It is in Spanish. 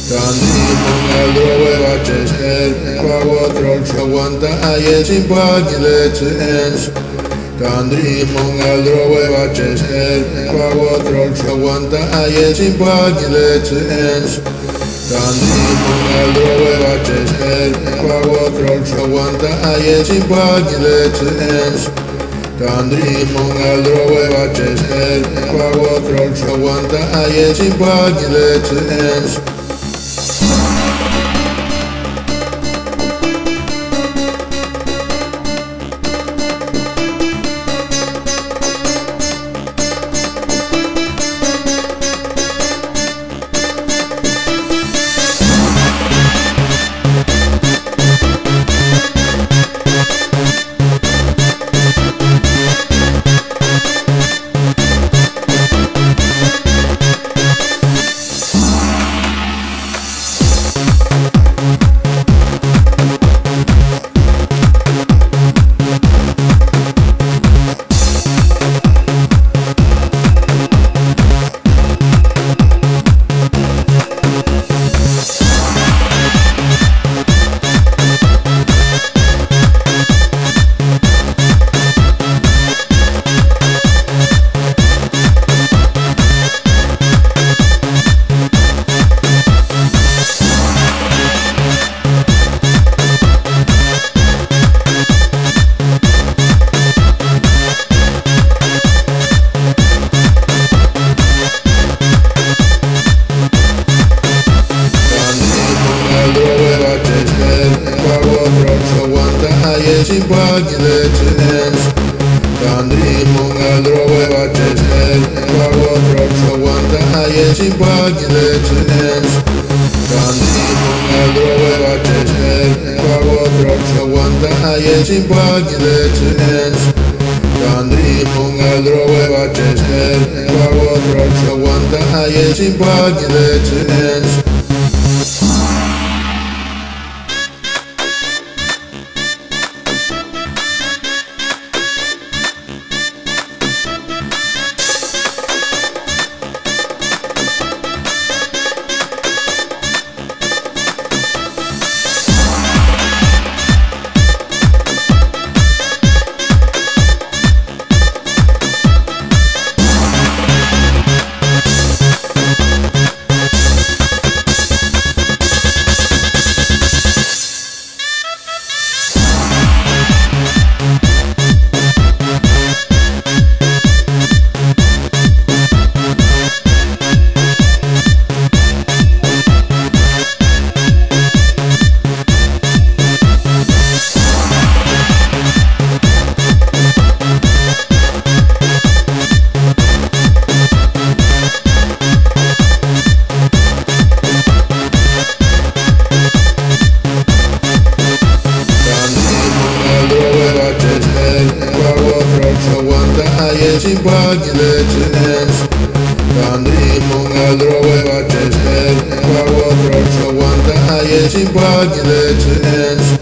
Tandrimon aldrove baches el Pavotrol aguanta ayer sin pañilete ens. Tandrimon aldrove baches el Pavotrol aguanta ayer sin pañilete ens. Tandrimon aldrove baches el Pavotrol aguanta ayer sin pañilete ens. Tandrimon aldrove baches el Pavotrol aguanta ayer sin pañilete ens. Sin pañilete ens. Tandrimon aldrove baches el Pavotrol aguanta ayer sin pañilete ens. Tandrimon aldrove baches el Pavotrol aguanta ayer sin pañilete ens. Tandrimon aldrove baches el Pavotrol aguanta ayer sin pañilete ens. Sin pañilete ens. Tandrimon aldrove baches el Pavotrol aguanta ayer sin pañilete ens.